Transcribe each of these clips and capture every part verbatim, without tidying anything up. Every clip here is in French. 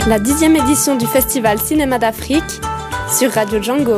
La dixième édition du Festival Cinéma d'Afrique sur Radio Django.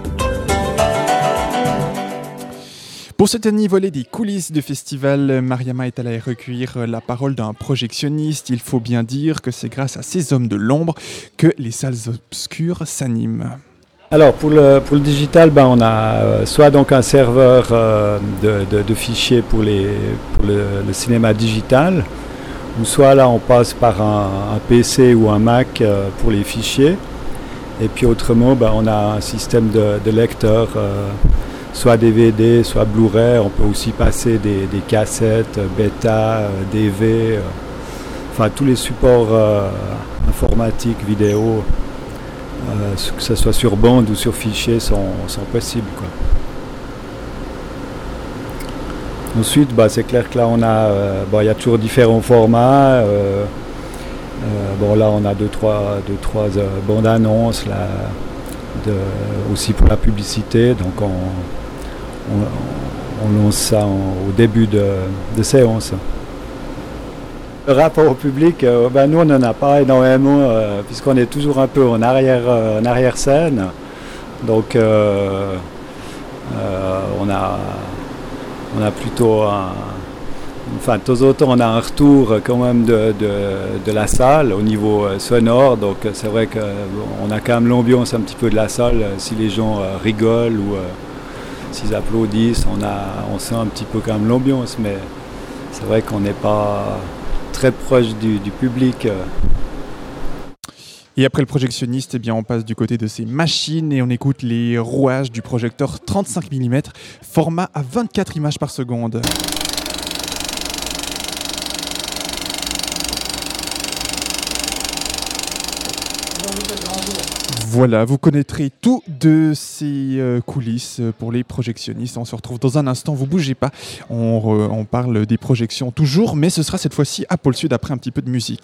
Pour ce dernier volet des coulisses du festival, Mariama est allée recueillir la parole d'un projectionniste. Il faut bien dire que c'est grâce à ces hommes de l'ombre que les salles obscures s'animent. Alors pour le, pour le digital, ben on a euh, soit donc un serveur euh, de, de, de fichiers pour, les, pour le, le cinéma digital, ou soit là on passe par un, un P C ou un Mac euh, pour les fichiers. Et puis autrement, ben on a un système de, de lecteur, euh, soit D V D, soit Blu-ray. On peut aussi passer des, des cassettes, bêta, euh, D V, euh, enfin tous les supports euh, informatiques, vidéo. Euh, que ce soit sur bande ou sur fichier sont, sont possibles, quoi. Ensuite, bah, c'est clair que là on a, euh, bah, y a toujours différents formats. Euh, euh, bon là on a deux trois, deux, trois euh, bandes annonces là, de, aussi pour la publicité. Donc on, on, on lance ça en, au début de, de séance. Le rapport au public, euh, ben nous on n'en a pas énormément euh, puisqu'on est toujours un peu en arrière, euh, en arrière-scène. Donc euh, euh, on, a, on a plutôt un, enfin de temps en temps on a un retour quand même de, de, de la salle au niveau euh, sonore. Donc c'est vrai qu'on a quand même l'ambiance un petit peu de la salle. Si les gens euh, rigolent ou euh, s'ils applaudissent, on, a, on sent un petit peu quand même l'ambiance. Mais c'est vrai qu'on n'est pas très proche du, du public. Et après le projectionniste, eh bien, on passe du côté de ces machines et on écoute les rouages du projecteur trente-cinq millimètres, format à vingt-quatre images par seconde. Voilà, vous connaîtrez tout de ces euh, coulisses pour les projectionnistes. On se retrouve dans un instant, vous bougez pas. On, re, on parle des projections toujours, mais ce sera cette fois-ci à Pôle Sud après un petit peu de musique.